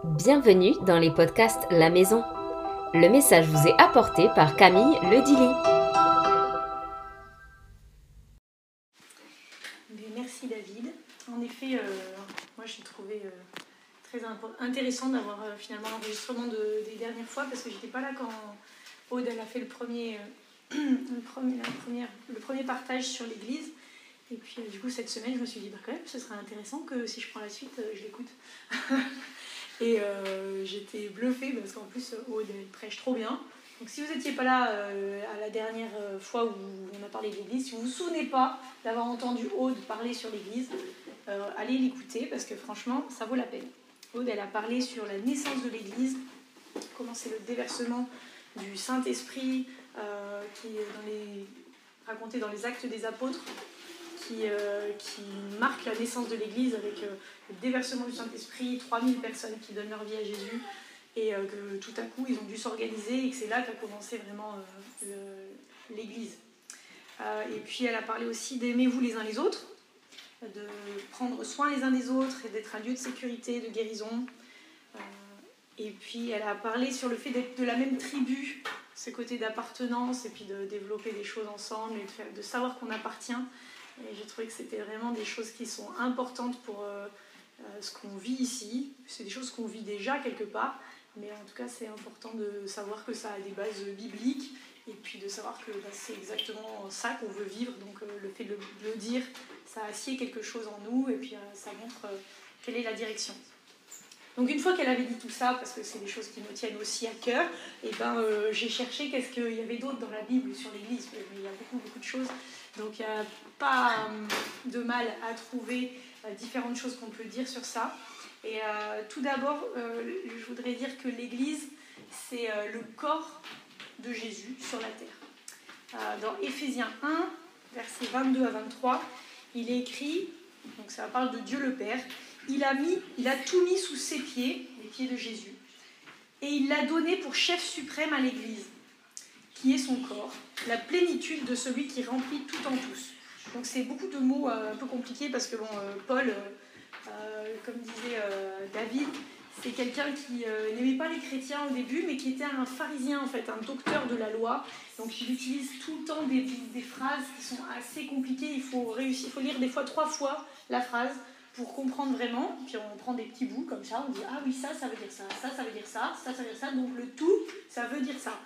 Bienvenue dans les podcasts La Maison. Le message vous est apporté par Camille Ledilly. Merci David. En effet, moi j'ai trouvé très intéressant d'avoir finalement l'enregistrement des dernières fois parce que j'étais pas là quand Aude elle a fait le premier partage sur l'église. Et puis du coup cette semaine je me suis dit quand même ce serait intéressant que si je prends la suite je l'écoute. Et j'étais bluffée parce qu'en plus Aude elle prêche trop bien. Donc si vous n'étiez pas là à la dernière fois où on a parlé de l'église, si vous ne vous souvenez pas d'avoir entendu Aude parler sur l'église, allez l'écouter parce que franchement ça vaut la peine. Aude elle a parlé sur la naissance de l'église, comment c'est le déversement du Saint-Esprit qui est raconté dans les Actes des Apôtres, qui marque la naissance de l'église avec le déversement du Saint-Esprit, 3000 personnes qui donnent leur vie à Jésus et que tout à coup ils ont dû s'organiser et que c'est là qu'a commencé vraiment l'église. Et puis elle a parlé aussi d'aimez-vous les uns les autres, de prendre soin les uns des autres et d'être un lieu de sécurité, de guérison. Et puis elle a parlé sur le fait d'être de la même tribu, ce côté d'appartenance et puis de développer des choses ensemble et de savoir qu'on appartient. Et j'ai trouvé que c'était vraiment des choses qui sont importantes pour ce qu'on vit ici. C'est des choses qu'on vit déjà quelque part, mais en tout cas c'est important de savoir que ça a des bases bibliques et puis de savoir que c'est exactement ça qu'on veut vivre. Donc le fait de le dire, ça assied quelque chose en nous et puis ça montre quelle est la direction. Donc une fois qu'elle avait dit tout ça, parce que c'est des choses qui me tiennent aussi à cœur, et j'ai cherché qu'est-ce qu'il y avait d'autre dans la Bible sur l'Église, mais il y a beaucoup de choses. Donc il n'y a pas de mal à trouver différentes choses qu'on peut dire sur ça. Et tout d'abord, je voudrais dire que l'Église, c'est le corps de Jésus sur la terre. Dans Éphésiens 1, versets 22 à 23, il est écrit, donc ça parle de Dieu le Père, il a tout mis sous ses pieds, les pieds de Jésus, et il l'a donné pour chef suprême à l'Église, qui est son corps, la plénitude de celui qui remplit tout en tous. Donc c'est beaucoup de mots un peu compliqués parce que Paul, comme disait David, c'est quelqu'un qui n'aimait pas les chrétiens au début, mais qui était un pharisien en fait, un docteur de la loi. Donc il utilise tout le temps des phrases qui sont assez compliquées. Il faut lire des fois 3 fois la phrase pour comprendre vraiment, puis on prend des petits bouts comme ça, on dit ah oui ça veut dire ça, ça veut dire ça, ça veut dire ça, donc le tout ça veut dire ça.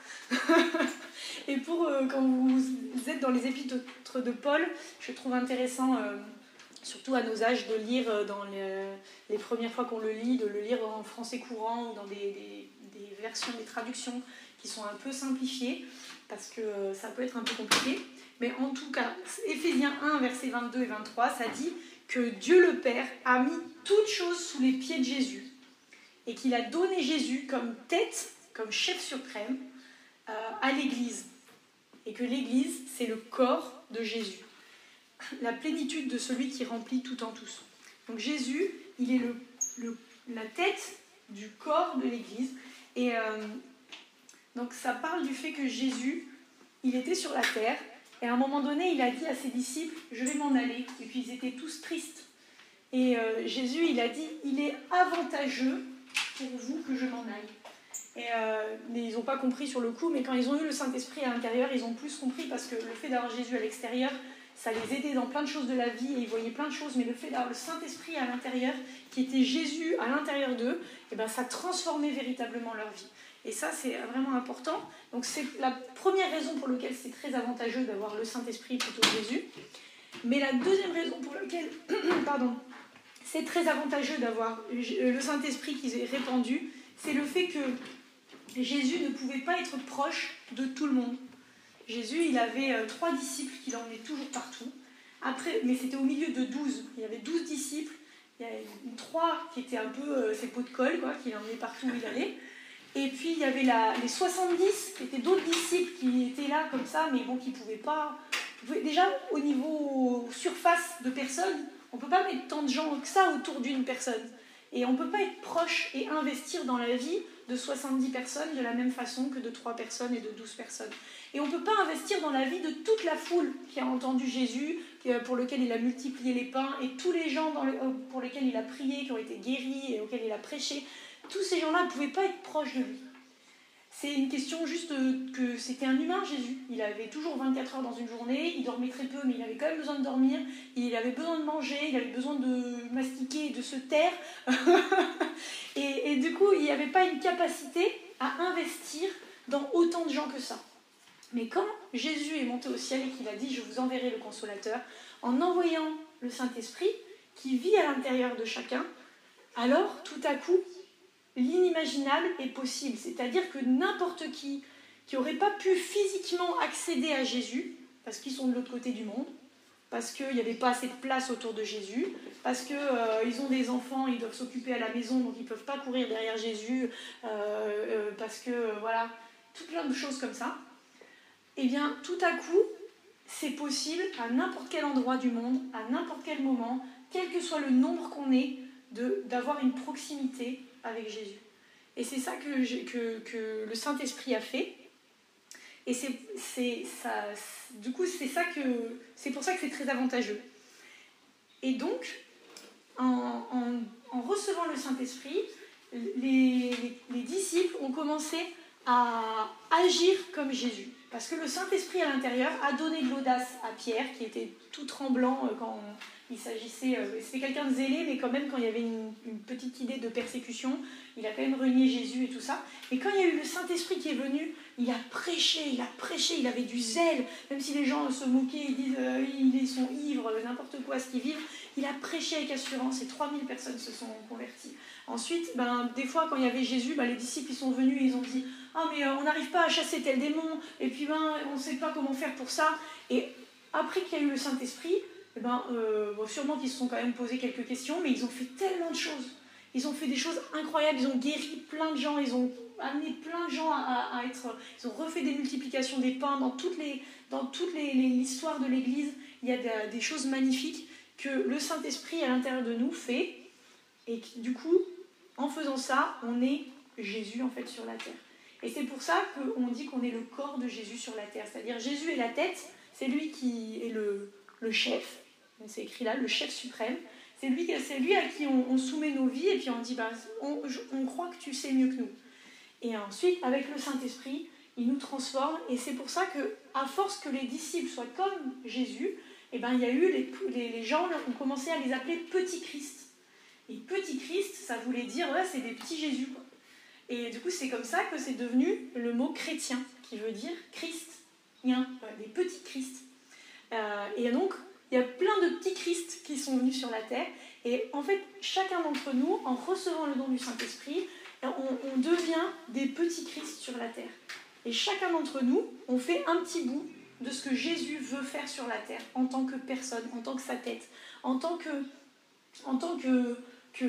Et quand vous êtes dans les épîtres de Paul, je trouve intéressant, surtout à nos âges, de lire dans les premières fois qu'on le lit, de le lire en français courant ou dans des versions, des traductions qui sont un peu simplifiées, parce que ça peut être un peu compliqué. Mais en tout cas, Éphésiens 1, versets 22 et 23, ça dit que Dieu le Père a mis toutes choses sous les pieds de Jésus et qu'il a donné Jésus comme tête, comme chef suprême à l'Église. Et que l'Église, c'est le corps de Jésus, la plénitude de celui qui remplit tout en tous. Donc Jésus, il est la tête du corps de l'Église. Et donc ça parle du fait que Jésus, il était sur la terre. Et à un moment donné, il a dit à ses disciples, je vais m'en aller. Et puis ils étaient tous tristes. Et Jésus, il a dit, il est avantageux pour vous que je m'en aille. Mais ils n'ont pas compris sur le coup, mais quand ils ont eu le Saint-Esprit à l'intérieur, ils ont plus compris parce que le fait d'avoir Jésus à l'extérieur, ça les aidait dans plein de choses de la vie et ils voyaient plein de choses, mais le fait d'avoir le Saint-Esprit à l'intérieur, qui était Jésus à l'intérieur d'eux, et ça transformait véritablement leur vie. Et ça, c'est vraiment important. Donc c'est la première raison pour laquelle c'est très avantageux d'avoir le Saint-Esprit plutôt que Jésus. Mais la deuxième raison pour laquelle c'est très avantageux d'avoir le Saint-Esprit qui est répandu, c'est le fait que Jésus ne pouvait pas être proche de tout le monde. Jésus, il avait 3 disciples qu'il emmenait toujours partout. Après, mais c'était au milieu de 12. Il y avait 12 disciples. Il y avait 3 qui étaient un peu ses pots de colle, qu'il emmenait partout où il allait. Et puis il y avait les 70 qui étaient d'autres disciples qui étaient là comme ça, mais qui ne pouvaient pas... Déjà, au niveau surface de personnes, on ne peut pas mettre tant de gens que ça autour d'une personne. Et on ne peut pas être proche et investir dans la vie de 70 personnes de la même façon que de 3 personnes et de 12 personnes. Et on ne peut pas investir dans la vie de toute la foule qui a entendu Jésus, pour lequel il a multiplié les pains, et tous les gens pour lesquels il a prié, qui ont été guéris et auxquels il a prêché. tous ces gens-là ne pouvaient pas être proches de lui. C'est une question juste que c'était un humain, Jésus. Il avait toujours 24 heures dans une journée, il dormait très peu, mais il avait quand même besoin de dormir, il avait besoin de manger, il avait besoin de mastiquer et de se taire. et du coup, il n'y avait pas une capacité à investir dans autant de gens que ça. Mais quand Jésus est monté au ciel et qu'il a dit « Je vous enverrai le Consolateur », en envoyant le Saint-Esprit qui vit à l'intérieur de chacun, alors tout à coup, l'inimaginable est possible. C'est-à-dire que n'importe qui n'aurait pas pu physiquement accéder à Jésus, parce qu'ils sont de l'autre côté du monde, parce qu'il n'y avait pas assez de place autour de Jésus, parce qu'ils ont des enfants, ils doivent s'occuper à la maison, donc ils ne peuvent pas courir derrière Jésus, parce que, voilà, tout plein de choses comme ça. Eh bien, tout à coup, c'est possible à n'importe quel endroit du monde, à n'importe quel moment, quel que soit le nombre qu'on ait, d'avoir une proximité avec Jésus. Et c'est ça que le Saint-Esprit a fait. Et du coup, c'est pour ça que c'est très avantageux. Et donc, en recevant le Saint-Esprit, les disciples ont commencé à agir comme Jésus. Parce que le Saint-Esprit à l'intérieur a donné de l'audace à Pierre, qui était tout tremblant quand il s'agissait... C'était quelqu'un de zélé, mais quand même, quand il y avait une petite idée de persécution, il a quand même renié Jésus et tout ça. Et quand il y a eu le Saint-Esprit qui est venu, il a prêché, il avait du zèle. Même si les gens se moquaient, ils disent ils sont ivres, n'importe quoi, ce qu'ils vivent. Il a prêché avec assurance et 3000 personnes se sont converties. Ensuite, des fois, quand il y avait Jésus, les disciples ils sont venus et ils ont dit « Ah, mais on n'arrive pas à chasser tel démon, et puis on ne sait pas comment faire pour ça. » Et après qu'il y a eu le Saint-Esprit, sûrement qu'ils se sont quand même posé quelques questions, mais ils ont fait tellement de choses. Ils ont fait des choses incroyables, ils ont guéri plein de gens, ils ont amené plein de gens à être... Ils ont refait des multiplications des pains dans toute l'histoire de l'Église. Il y a des choses magnifiques que le Saint-Esprit à l'intérieur de nous fait, et du coup, en faisant ça, on est Jésus en fait sur la terre. Et c'est pour ça qu'on dit qu'on est le corps de Jésus sur la terre. C'est-à-dire Jésus est la tête, c'est lui qui est le chef, c'est écrit là, le chef suprême. C'est lui à qui on soumet nos vies et puis on dit on croit que tu sais mieux que nous. Et ensuite, avec le Saint-Esprit, il nous transforme. Et c'est pour ça qu'à force que les disciples soient comme Jésus, il y a eu les gens ont commencé à les appeler petits Christ. Et petit Christ, ça voulait dire c'est des petits Jésus, quoi. Et du coup, c'est comme ça que c'est devenu le mot chrétien, qui veut dire Christ, des petits Christ. Et donc, il y a plein de petits Christ qui sont venus sur la terre. Et en fait, chacun d'entre nous, en recevant le don du Saint-Esprit, on devient des petits Christ sur la terre. Et chacun d'entre nous, on fait un petit bout de ce que Jésus veut faire sur la terre, en tant que personne, en tant que sa tête, en tant que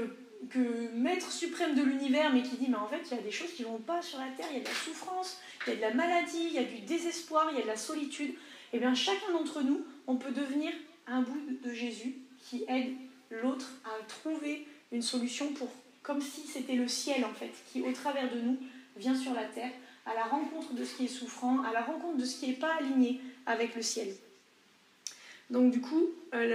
maître suprême de l'univers, mais qui dit en fait il y a des choses qui ne vont pas sur la terre, il y a de la souffrance, il y a de la maladie, il y a du désespoir, il y a de la solitude. Et bien chacun d'entre nous, on peut devenir un bout de Jésus qui aide l'autre à trouver une solution comme si c'était le ciel en fait, qui au travers de nous vient sur la terre, à la rencontre de ce qui est souffrant, à la rencontre de ce qui n'est pas aligné avec le ciel. Donc du coup,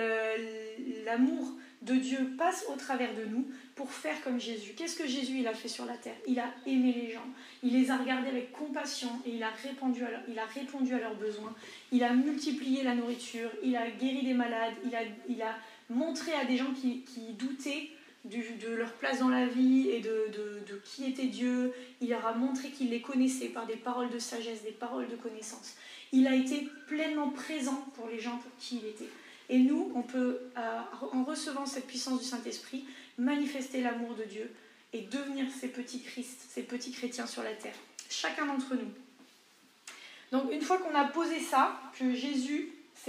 l'amour de Dieu passe au travers de nous pour faire comme Jésus. Qu'est-ce que Jésus il a fait sur la terre? Il a aimé les gens, il les a regardés avec compassion et il a répondu à leurs besoins. Il a multiplié la nourriture, il a guéri des malades, il a montré à des gens qui doutaient de leur place dans la vie et de qui était Dieu. Il leur a montré qu'il les connaissait par des paroles de sagesse, des paroles de connaissance. Il a été pleinement présent pour les gens pour qui il était. Et nous, on peut, en recevant cette puissance du Saint-Esprit, manifester l'amour de Dieu et devenir ces petits Christ, ces petits chrétiens sur la terre. Chacun d'entre nous. Donc une fois qu'on a posé ça, que Jésus,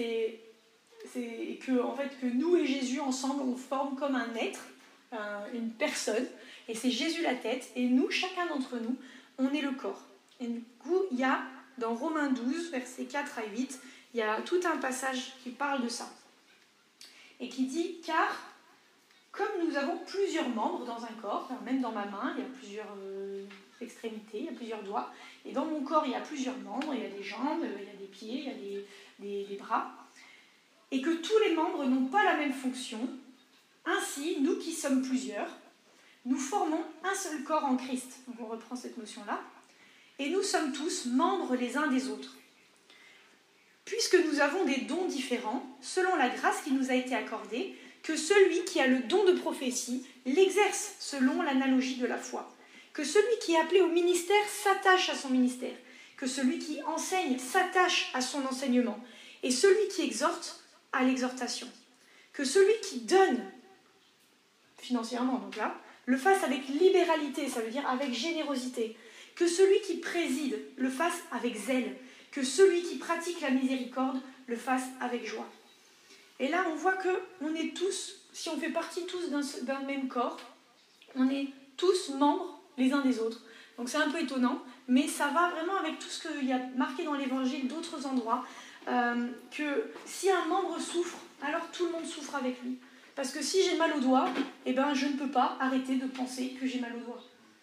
que nous et Jésus ensemble, on forme comme un être, une personne, et c'est Jésus la tête, et nous, chacun d'entre nous, on est le corps. Et du coup, il y a, dans Romains 12, versets 4 à 8, il y a tout un passage qui parle de ça. Et qui dit « Car, comme nous avons plusieurs membres dans un corps, même dans ma main, il y a plusieurs extrémités, il y a plusieurs doigts, et dans mon corps, il y a plusieurs membres, il y a des jambes, il y a des pieds, il y a des bras, et que tous les membres n'ont pas la même fonction. Ainsi, nous qui sommes plusieurs, nous formons un seul corps en Christ. Donc on reprend cette notion-là. Et nous sommes tous membres les uns des autres. Puisque nous avons des dons différents, selon la grâce qui nous a été accordée, que celui qui a le don de prophétie l'exerce selon l'analogie de la foi. Que celui qui est appelé au ministère s'attache à son ministère. Que celui qui enseigne s'attache à son enseignement. Et celui qui exhorte à l'exhortation. Que celui qui donne financièrement, donc là, le fasse avec libéralité, ça veut dire avec générosité. Que celui qui préside le fasse avec zèle. Que celui qui pratique la miséricorde le fasse avec joie. Et là, on voit qu'on est tous, si on fait partie tous d'un même corps, on est tous membres les uns des autres. Donc c'est un peu étonnant, mais ça va vraiment avec tout ce qu'il y a marqué dans l'Évangile, d'autres endroits, que si un membre souffre, alors tout le monde souffre avec lui. Parce que si j'ai mal au doigt, eh ben, je ne peux pas arrêter de penser que j'ai mal au doigt.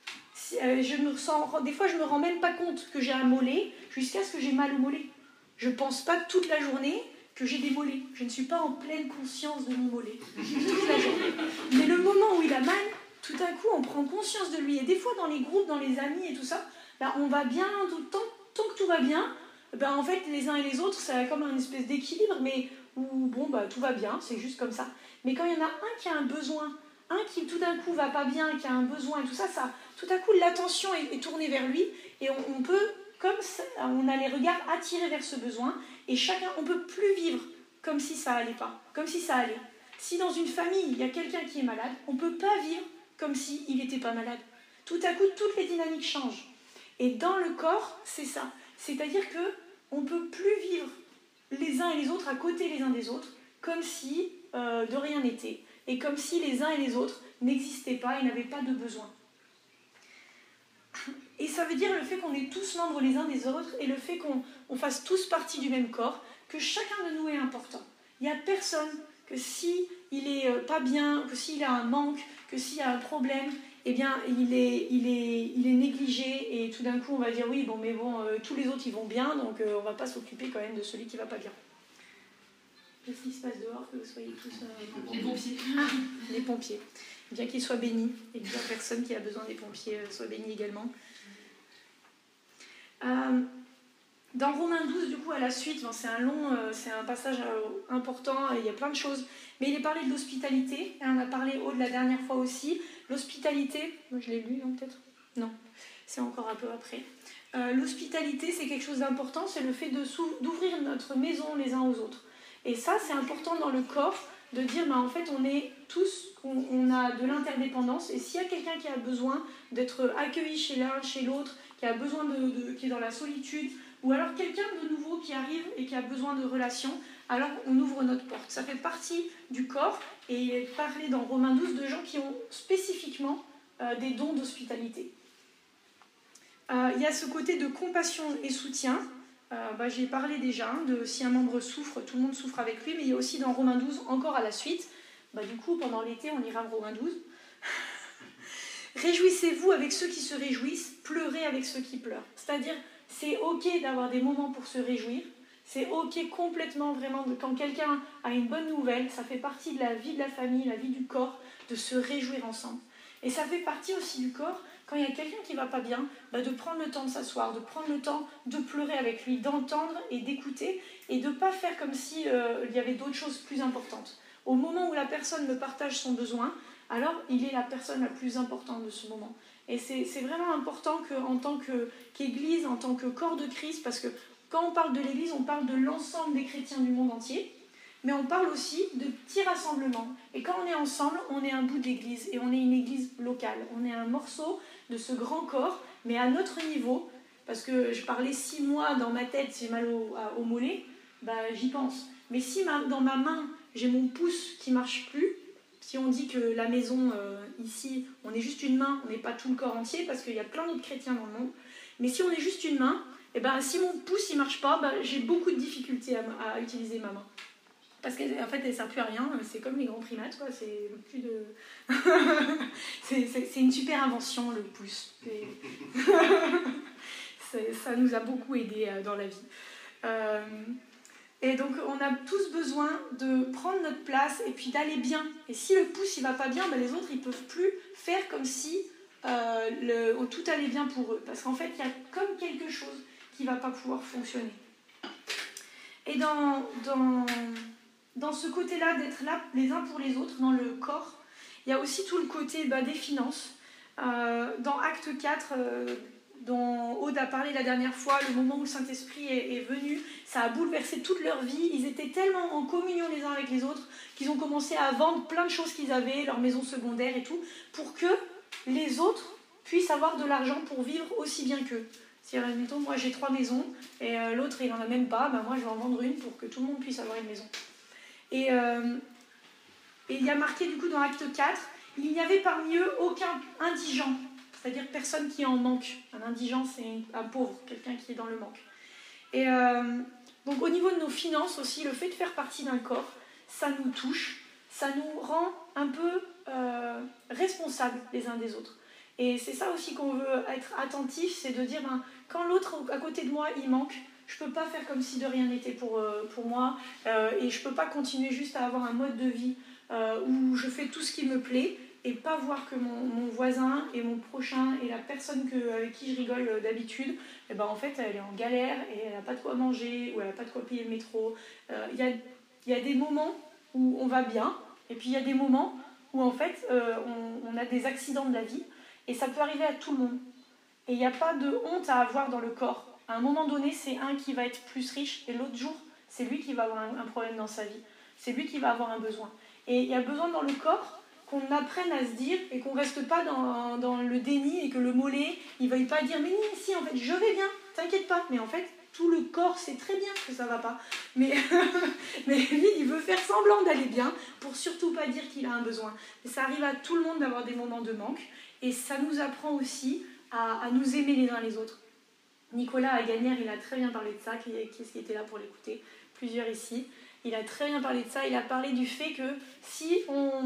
Des fois, je ne me rends même pas compte que j'ai un mollet jusqu'à ce que j'ai mal au mollet. Je ne pense pas toute la journée que j'ai des mollets. Je ne suis pas en pleine conscience de mon mollet toute la journée. Mais le moment où il a mal, tout à coup, on prend conscience de lui. Et des fois, dans les groupes, dans les amis et tout ça, ben, on va bien, tant que tout va bien, ben, en fait, les uns et les autres, c'est comme une espèce d'équilibre, mais où bon, ben, tout va bien, c'est juste comme ça. Mais quand il y en a un qui a un besoin, un qui tout d'un coup va pas bien, qui a un besoin et tout ça, tout à coup, l'attention est tournée vers lui et on peut, comme ça, on a les regards attirés vers ce besoin et chacun, on peut plus vivre comme si ça allait pas, comme si ça allait. Si dans une famille, il y a quelqu'un qui est malade, on peut pas vivre comme s'il n'était pas malade. Tout à coup, toutes les dynamiques changent. Et dans le corps, c'est ça. C'est-à-dire qu'on ne peut plus vivre les uns et les autres à côté les uns des autres, comme si de rien n'était, et comme si les uns et les autres n'existaient pas et n'avaient pas de besoin. Et ça veut dire le fait qu'on est tous membres les uns des autres, et le fait qu'on fasse tous partie du même corps, que chacun de nous est important. Il n'y a personne que s'il n'est pas bien, que s'il a un manque, que s'il y a un problème, eh bien, il est négligé, et tout d'un coup, on va dire, oui, bon, mais bon, tous les autres, ils vont bien, donc on ne va pas s'occuper quand même de celui qui ne va pas bien. Qu'est-ce qui se passe dehors, que vous soyez tous... Les pompiers. Ah, les pompiers. Bien qu'ils soient bénis, et bien personne qui a besoin des pompiers soit béni également. Dans Romains 12, du coup, à la suite, c'est un passage important, il y a plein de choses, mais il est parlé de l'hospitalité, et on a parlé la dernière fois aussi. L'hospitalité, moi je l'ai lu, non, peut-être ? Non, c'est encore un peu après. L'hospitalité, c'est quelque chose d'important, c'est le fait d'ouvrir notre maison les uns aux autres. Et ça, c'est important dans le corps, de dire, en fait, on est tous, on a de l'interdépendance, et s'il y a quelqu'un qui a besoin d'être accueilli chez l'un, chez l'autre, qui a besoin qui est dans la solitude, ou alors quelqu'un de nouveau qui arrive et qui a besoin de relations, alors on ouvre notre porte. Ça fait partie du corps, et il est parlé dans Romains 12 de gens qui ont spécifiquement des dons d'hospitalité. Il y a ce côté de compassion et soutien. J'ai parlé déjà, si un membre souffre, tout le monde souffre avec lui, mais il y a aussi dans Romains 12, encore à la suite, du coup pendant l'été on ira à Romains 12. Réjouissez-vous avec ceux qui se réjouissent, pleurez avec ceux qui pleurent. C'est-à-dire, c'est ok d'avoir des moments pour se réjouir, c'est ok complètement vraiment, quand quelqu'un a une bonne nouvelle, ça fait partie de la vie de la famille, la vie du corps, de se réjouir ensemble. Et ça fait partie aussi du corps, quand il y a quelqu'un qui ne va pas bien, de prendre le temps de s'asseoir, de prendre le temps de pleurer avec lui, d'entendre et d'écouter, et de ne pas faire comme s'il y avait d'autres choses plus importantes. Au moment où la personne me partage son besoin, alors il est la personne la plus importante de ce moment. Et c'est vraiment important en tant qu'Église, en tant que corps de Christ, parce que quand on parle de l'Église, on parle de l'ensemble des chrétiens du monde entier, mais on parle aussi de petits rassemblements. Et quand on est ensemble, on est un bout d'église, et on est une église locale. On est un morceau de ce grand corps, mais à notre niveau, parce que je parlais 6 mois dans ma tête, j'ai mal au mollet, j'y pense. Mais si dans ma main, j'ai mon pouce qui ne marche plus, si on dit que la maison, ici, on est juste une main, on n'est pas tout le corps entier, parce qu'il y a plein d'autres chrétiens dans le monde, mais si on est juste une main, si mon pouce ne marche pas, j'ai beaucoup de difficultés à utiliser ma main. Parce qu'en fait, elle ne sert plus à rien, c'est comme les grands primates, quoi. C'est plus de... c'est une super invention, le pouce. Ça nous a beaucoup aidé dans la vie. Et donc on a tous besoin de prendre notre place et puis d'aller bien. Et si le pouce il va pas bien, les autres ils peuvent plus faire comme si tout allait bien pour eux. Parce qu'en fait, il y a comme quelque chose qui va pas pouvoir fonctionner. Et dans ce côté-là, d'être là les uns pour les autres, dans le corps, il y a aussi tout le côté des finances. Dans Acte 4, dont Aude a parlé la dernière fois, le moment où le Saint-Esprit est venu, ça a bouleversé toute leur vie. Ils étaient tellement en communion les uns avec les autres qu'ils ont commencé à vendre plein de choses qu'ils avaient, leur maison secondaire et tout, pour que les autres puissent avoir de l'argent pour vivre aussi bien qu'eux. Si, admettons, moi j'ai 3 maisons et l'autre il n'en a même pas, moi je vais en vendre une pour que tout le monde puisse avoir une maison. Et il y a marqué du coup dans Acte 4, il n'y avait parmi eux aucun indigent, c'est-à-dire personne qui en manque. Un indigent, c'est un pauvre, quelqu'un qui est dans le manque. Et donc au niveau de nos finances aussi, le fait de faire partie d'un corps, ça nous touche, ça nous rend un peu responsables les uns des autres. Et c'est ça aussi qu'on veut être attentif, c'est de dire, quand l'autre à côté de moi, il manque, je ne peux pas faire comme si de rien n'était pour moi, et je ne peux pas continuer juste à avoir un mode de vie où je fais tout ce qui me plaît, et pas voir que mon voisin et mon prochain et la personne avec qui je rigole d'habitude, en fait, elle est en galère, et elle n'a pas de quoi manger, ou elle n'a pas de quoi payer le métro. Il y a des moments où on va bien, et puis il y a des moments où en fait, on a des accidents de la vie, et ça peut arriver à tout le monde. Et il n'y a pas de honte à avoir dans le corps. À un moment donné, c'est un qui va être plus riche, et l'autre jour, c'est lui qui va avoir un problème dans sa vie. C'est lui qui va avoir un besoin. Et il y a besoin dans le corps qu'on apprenne à se dire, et qu'on ne reste pas dans le déni, et que le mollet, il ne veuille pas dire « Mais si, en fait, je vais bien, t'inquiète pas. » Mais en fait, tout le corps sait très bien que ça ne va pas. Mais lui, il veut faire semblant d'aller bien, pour surtout pas dire qu'il a un besoin. Et ça arrive à tout le monde d'avoir des moments de manque. Et ça nous apprend aussi à nous aimer les uns les autres. Nicolas Agagnère, il a très bien parlé de ça, qui est-ce qui était là pour l'écouter? Plusieurs ici. Il a très bien parlé de ça, il a parlé du fait que si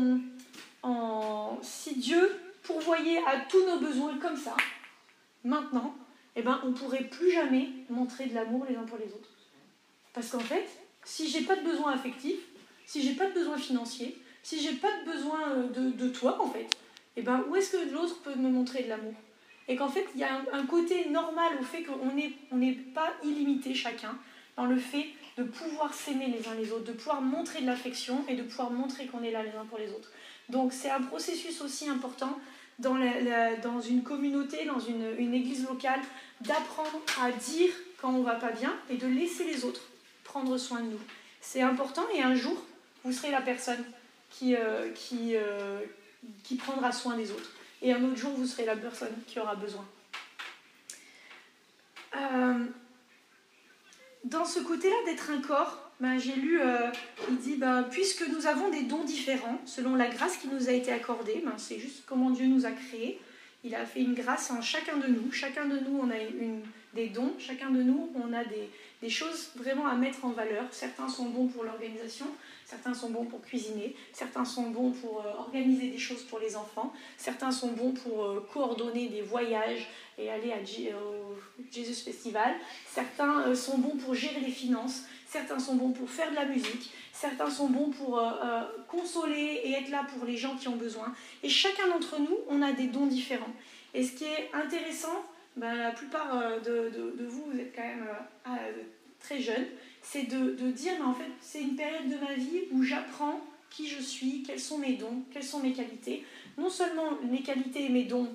Dieu pourvoyait à tous nos besoins comme ça, maintenant, on ne pourrait plus jamais montrer de l'amour les uns pour les autres. Parce qu'en fait, si j'ai pas de besoin affectif, si j'ai pas de besoin financier, si j'ai pas de besoin de toi, en fait, où est-ce que l'autre peut me montrer de l'amour? Et qu'en fait, il y a un côté normal au fait qu'on n'est pas illimité chacun, dans le fait de pouvoir s'aimer les uns les autres, de pouvoir montrer de l'affection et de pouvoir montrer qu'on est là les uns pour les autres. Donc c'est un processus aussi important dans une communauté, dans une église locale, d'apprendre à dire quand on ne va pas bien et de laisser les autres prendre soin de nous. C'est important, et un jour, vous serez la personne qui prendra soin des autres. Et un autre jour, vous serez la personne qui aura besoin. Dans ce côté-là d'être un corps, j'ai lu, il dit, puisque nous avons des dons différents, selon la grâce qui nous a été accordée, c'est juste comment Dieu nous a créés. Il a fait une grâce en chacun de nous. Chacun de nous, on a des dons. Chacun de nous, on a des choses vraiment à mettre en valeur. Certains sont bons pour l'organisation, certains sont bons pour cuisiner, certains sont bons pour organiser des choses pour les enfants, certains sont bons pour coordonner des voyages et aller au Jesus Festival, certains sont bons pour gérer les finances, certains sont bons pour faire de la musique, certains sont bons pour consoler et être là pour les gens qui ont besoin. Et chacun d'entre nous, on a des dons différents. Et ce qui est intéressant, la plupart de vous, vous êtes quand même très jeunes, c'est de dire, en fait, c'est une période de ma vie où j'apprends qui je suis, quels sont mes dons, quelles sont mes qualités. Non seulement mes qualités et mes dons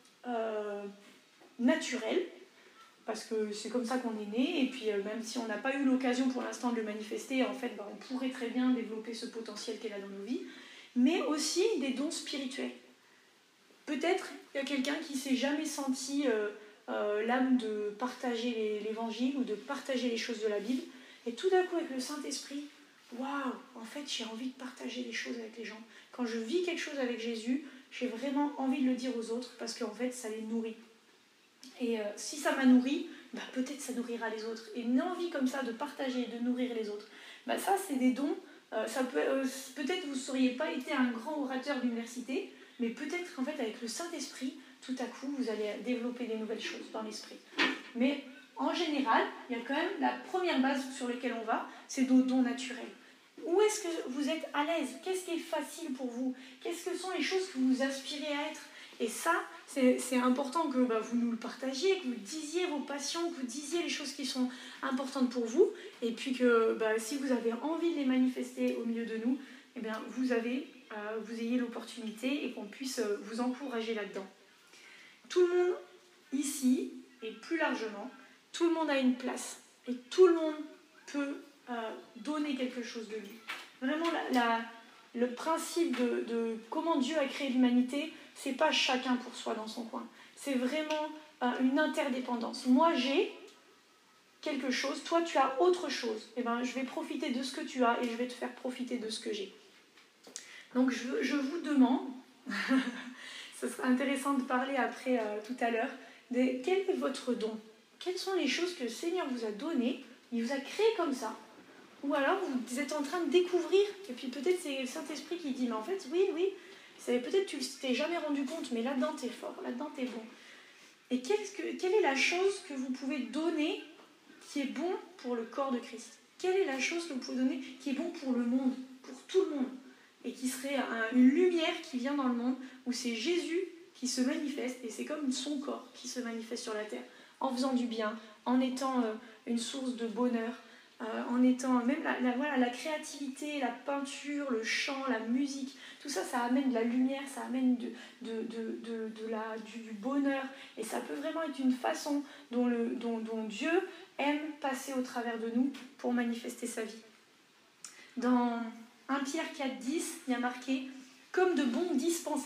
naturels, parce que c'est comme ça qu'on est né, et puis même si on n'a pas eu l'occasion pour l'instant de le manifester, en fait, on pourrait très bien développer ce potentiel qu'il y a dans nos vies, mais aussi des dons spirituels. Peut-être il y a quelqu'un qui ne s'est jamais senti l'âme de partager l'évangile ou de partager les choses de la Bible, et tout d'un coup avec le Saint-Esprit, waouh, en fait j'ai envie de partager les choses avec les gens. Quand je vis quelque chose avec Jésus, j'ai vraiment envie de le dire aux autres, parce qu'en fait ça les nourrit. Et si ça m'a nourri, peut-être ça nourrira les autres. Et une envie comme ça de partager, de nourrir les autres, ça c'est des dons. Peut-être vous ne seriez pas été un grand orateur d'université, mais peut-être qu'en fait avec le Saint-Esprit, tout à coup vous allez développer des nouvelles choses dans l'esprit. Mais en général, il y a quand même la première base sur laquelle on va, c'est nos dons naturels. Où est-ce que vous êtes à l'aise? Qu'est-ce qui est facile pour vous? Qu'est-ce que sont les choses que vous aspirez à être? Et ça, c'est important que vous nous le partagiez, que vous disiez vos passions, que vous disiez les choses qui sont importantes pour vous. Et puis que si vous avez envie de les manifester au milieu de nous, eh bien, vous ayez l'opportunité et qu'on puisse vous encourager là-dedans. Tout le monde ici, et plus largement, tout le monde a une place. Et tout le monde peut donner quelque chose de lui. Vraiment, le principe de comment Dieu a créé l'humanité, c'est pas chacun pour soi dans son coin. C'est vraiment une interdépendance. Moi, j'ai quelque chose, toi, tu as autre chose. Et je vais profiter de ce que tu as et je vais te faire profiter de ce que j'ai. Donc, je vous demande, ce sera intéressant de parler après, tout à l'heure, de quel est votre don? Quelles sont les choses que le Seigneur vous a données? Il vous a créé comme ça. Ou alors vous êtes en train de découvrir, et puis peut-être c'est le Saint-Esprit qui dit, mais en fait, oui, peut-être tu t'es jamais rendu compte, mais là-dedans t'es fort, là-dedans t'es bon. Et quelle est la chose que vous pouvez donner qui est bon pour le corps de Christ? Quelle est la chose que vous pouvez donner qui est bon pour le monde, pour tout le monde? Et qui serait une lumière qui vient dans le monde, où c'est Jésus qui se manifeste, et c'est comme son corps qui se manifeste sur la terre, en faisant du bien, en étant une source de bonheur, en étant même la créativité, la peinture, le chant, la musique, tout ça, ça amène de la lumière, ça amène du bonheur, et ça peut vraiment être une façon dont Dieu aime passer au travers de nous pour manifester sa vie. Dans 1 Pierre 4,10, il y a marqué « Comme de bons dispensateurs »,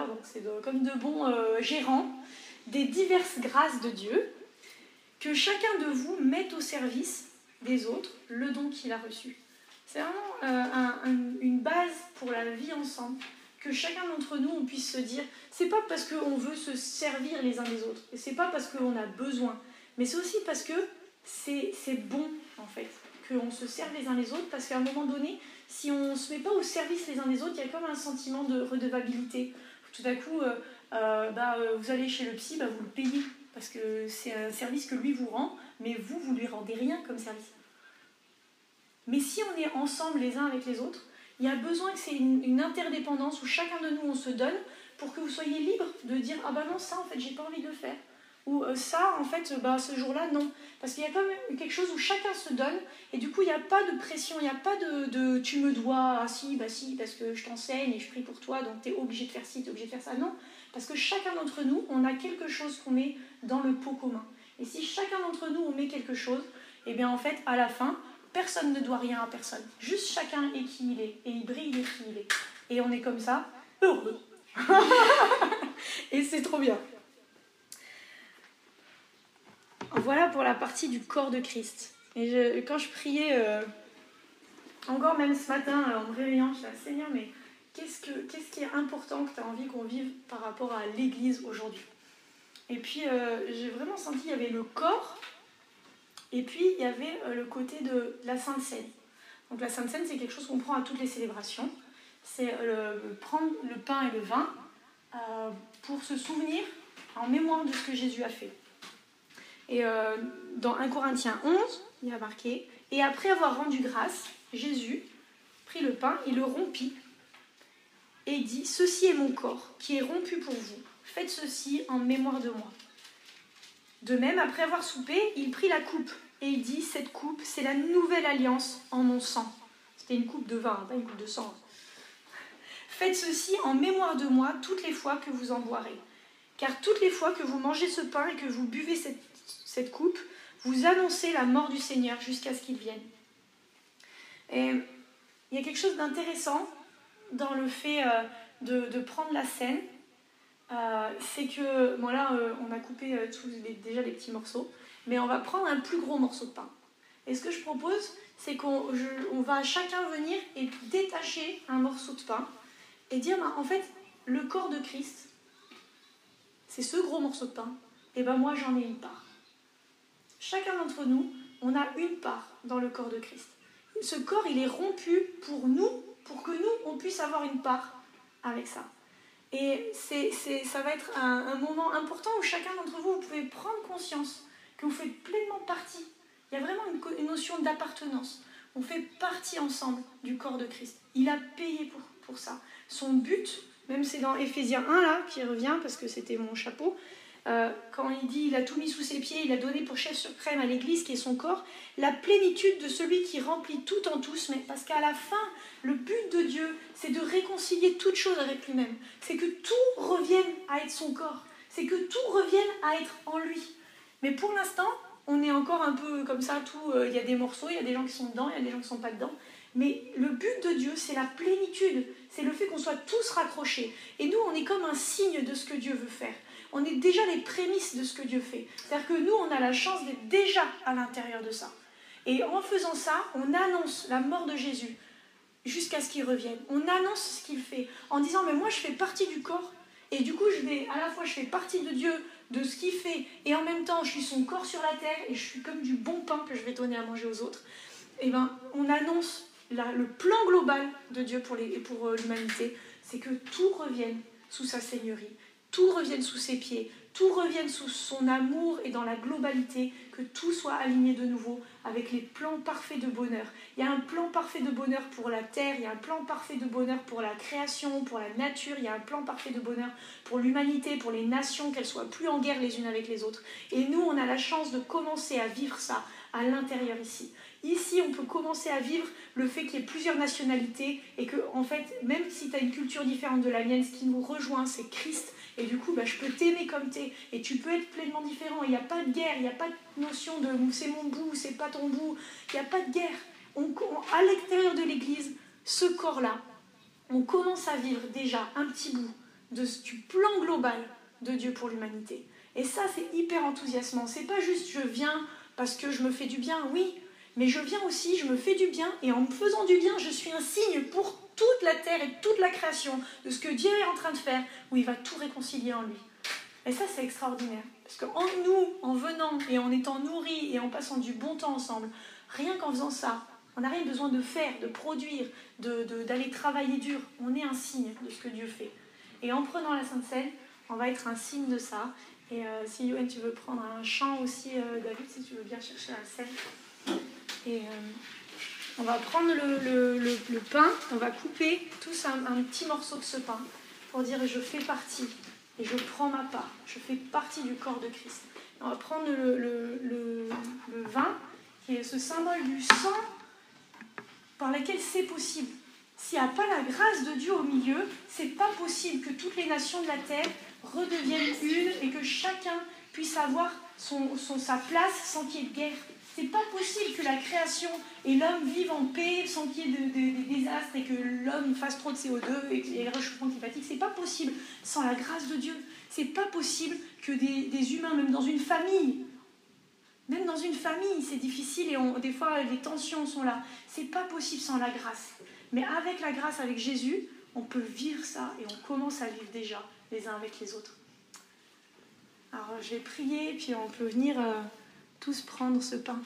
donc c'est comme de bons gérants, des diverses grâces de Dieu, que chacun de vous mette au service des autres le don qu'il a reçu. C'est vraiment une base pour la vie ensemble, que chacun d'entre nous, on puisse se dire, c'est pas parce qu'on veut se servir les uns des autres, et c'est pas parce qu'on a besoin, mais c'est aussi parce que c'est bon, en fait, qu'on se serve les uns les autres, parce qu'à un moment donné, si on ne se met pas au service les uns des autres, il y a comme un sentiment de redevabilité. Tout à coup, vous allez chez le psy, vous le payez, parce que c'est un service que lui vous rend, mais vous lui rendez rien comme service. Mais si on est ensemble les uns avec les autres, il y a besoin que c'est une interdépendance où chacun de nous on se donne pour que vous soyez libre de dire « Ah non, ça en fait j'ai pas envie de le faire ». Ou ça en fait ce jour-là non. Parce qu'il y a quand même quelque chose où chacun se donne et du coup il n'y a pas de pression, il n'y a pas de tu me dois, ah si, parce que je t'enseigne et je prie pour toi donc tu es obligé de faire ci, tu es obligé de faire ça. Non, parce que chacun d'entre nous on a quelque chose qu'on met dans le pot commun. Et si chacun d'entre nous on met quelque chose, et bien en fait à la fin, personne ne doit rien à personne. Juste chacun est qui il est. Et il brille de qui il est. Et on est comme ça, heureux. Et c'est trop bien. Voilà pour la partie du corps de Christ. Et quand je priais, encore même ce matin, en me réveillant, je disais, Seigneur, mais qu'est-ce qui est important que tu as envie qu'on vive par rapport à l'Église aujourd'hui? Et puis, j'ai vraiment senti qu'il y avait le corps. Et puis, il y avait le côté de la Sainte Seine. Donc, la Sainte Seine, c'est quelque chose qu'on prend à toutes les célébrations. C'est prendre le pain et le vin pour se souvenir en mémoire de ce que Jésus a fait. Et dans 1 Corinthiens 11, il y a marqué « Et après avoir rendu grâce, Jésus prit le pain et le rompit et dit « Ceci est mon corps, qui est rompu pour vous. Faites ceci en mémoire de moi. » De même, après avoir soupé, il prit la coupe et il dit « Cette coupe, c'est la nouvelle alliance en mon sang. » C'était une coupe de vin, pas une coupe de sang. « Faites ceci en mémoire de moi toutes les fois que vous en boirez. Car toutes les fois que vous mangez ce pain et que vous buvez cette coupe, vous annoncez la mort du Seigneur jusqu'à ce qu'il vienne. » Et il y a quelque chose d'intéressant dans le fait de prendre la scène. C'est que, bon là, on a coupé déjà les petits morceaux, mais on va prendre un plus gros morceau de pain. Et ce que je propose, c'est qu'on va chacun venir et détacher un morceau de pain et dire, en fait, le corps de Christ, c'est ce gros morceau de pain, et moi j'en ai une part. Chacun d'entre nous, on a une part dans le corps de Christ. Ce corps, il est rompu pour nous, pour que nous, on puisse avoir une part avec ça. Et ça va être un moment important où chacun d'entre vous, vous pouvez prendre conscience que vous faites pleinement partie. Il y a vraiment une notion d'appartenance. On fait partie ensemble du corps de Christ. Il a payé pour ça. Son but, même c'est dans Éphésiens 1 là, qui revient parce que c'était mon chapeau, quand il dit il a tout mis sous ses pieds, il a donné pour chef suprême à l'Église qui est son corps, la plénitude de celui qui remplit tout en tous, mais parce qu'à la fin, le but de Dieu, c'est de réconcilier toutes choses avec lui-même. C'est que tout revienne à être son corps. C'est que tout revienne à être en lui. Mais pour l'instant, on est encore un peu comme ça, il y a des morceaux, il y a des gens qui sont dedans, il y a des gens qui ne sont pas dedans. Mais le but de Dieu, c'est la plénitude, c'est le fait qu'on soit tous raccrochés. Et nous, on est comme un signe de ce que Dieu veut faire. On est déjà les prémices de ce que Dieu fait. C'est-à-dire que nous, on a la chance d'être déjà à l'intérieur de ça. Et en faisant ça, on annonce la mort de Jésus jusqu'à ce qu'il revienne. On annonce ce qu'il fait en disant « mais moi, je fais partie du corps. Et du coup, à la fois, je fais partie de Dieu, de ce qu'il fait, et en même temps, je suis son corps sur la terre, et je suis comme du bon pain que je vais donner à manger aux autres. » Et bien, on annonce le plan global de Dieu pour l'humanité, c'est que tout revienne sous sa seigneurie, tout revienne sous ses pieds, tout revienne sous son amour et dans la globalité, que tout soit aligné de nouveau avec les plans parfaits de bonheur. Il y a un plan parfait de bonheur pour la terre, il y a un plan parfait de bonheur pour la création, pour la nature, il y a un plan parfait de bonheur pour l'humanité, pour les nations, qu'elles soient plus en guerre les unes avec les autres. Et nous, on a la chance de commencer à vivre ça à l'intérieur ici. Ici, on peut commencer à vivre le fait qu'il y ait plusieurs nationalités et que, en fait, même si tu as une culture différente de la mienne, ce qui nous rejoint, c'est Christ. Et du coup, je peux t'aimer comme t'es. Et tu peux être pleinement différent. Il n'y a pas de guerre, il n'y a pas de notion de c'est mon bout, c'est pas ton bout. Il n'y a pas de guerre. À l'extérieur de l'Église, ce corps-là, on commence à vivre déjà un petit bout du plan global de Dieu pour l'humanité. Et ça, c'est hyper enthousiasmant. C'est pas juste je viens parce que je me fais du bien, oui. Mais je viens aussi, je me fais du bien, et en me faisant du bien, je suis un signe pour toute la terre et toute la création de ce que Dieu est en train de faire, où il va tout réconcilier en lui. Et ça, c'est extraordinaire. Parce qu'en nous, en venant et en étant nourris et en passant du bon temps ensemble, rien qu'en faisant ça, on n'a rien besoin de faire, de produire, d'aller travailler dur. On est un signe de ce que Dieu fait. Et en prenant la Sainte Seine, on va être un signe de ça. Et si Yoann, tu veux prendre un chant aussi, David, si tu veux bien chercher la scène. Et on va prendre le pain, on va couper tous un petit morceau de ce pain pour dire je fais partie et je prends ma part, je fais partie du corps de Christ. Et on va prendre le vin qui est ce symbole du sang par lequel c'est possible. S'il n'y a pas la grâce de Dieu au milieu, c'est pas possible que toutes les nations de la terre redeviennent une et que chacun puisse avoir sa place sans qu'il y ait de guerre. C'est pas possible que la création et l'homme vivent en paix sans qu'il y ait des désastres et que l'homme fasse trop de CO2 et les réchauffements climatiques. C'est pas possible sans la grâce de Dieu. C'est pas possible que des humains, même dans une famille, c'est difficile et des fois les tensions sont là. C'est pas possible sans la grâce. Mais avec la grâce, avec Jésus, on peut vivre ça et on commence à vivre déjà les uns avec les autres. Alors je vais prier puis on peut venir tous prendre ce pain.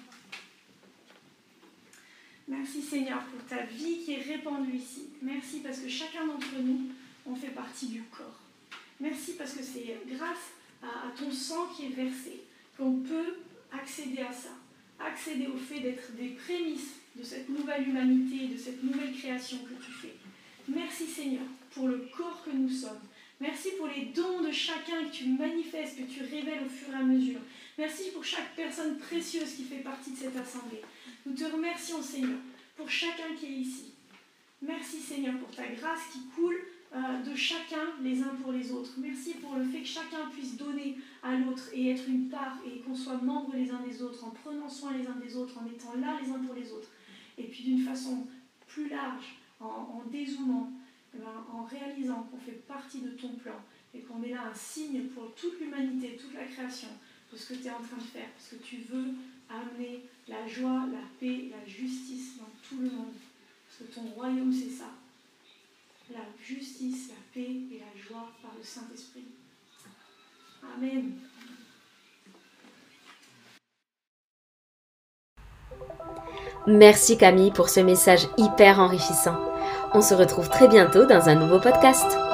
Merci Seigneur pour ta vie qui est répandue ici. Merci parce que chacun d'entre nous, on fait partie du corps. Merci parce que c'est grâce à ton sang qui est versé qu'on peut accéder à ça. Accéder au fait d'être des prémices de cette nouvelle humanité, de cette nouvelle création que tu fais. Merci Seigneur pour le corps que nous sommes. Merci pour les dons de chacun que tu manifestes, que tu révèles au fur et à mesure. Merci pour chaque personne précieuse qui fait partie de cette assemblée. Nous te remercions Seigneur pour chacun qui est ici. Merci Seigneur pour ta grâce qui coule de chacun les uns pour les autres. Merci pour le fait que chacun puisse donner à l'autre et être une part et qu'on soit membres les uns des autres en prenant soin les uns des autres, en étant là les uns pour les autres. Et puis d'une façon plus large, en dézoomant, en réalisant qu'on fait partie de ton plan et qu'on est là un signe pour toute l'humanité, toute la création de ce que tu es en train de faire, parce que tu veux amener la joie, la paix, la justice dans tout le monde. Parce que ton royaume, c'est ça. La justice, la paix et la joie par le Saint-Esprit. Amen. Merci Camille pour ce message hyper enrichissant. On se retrouve très bientôt dans un nouveau podcast.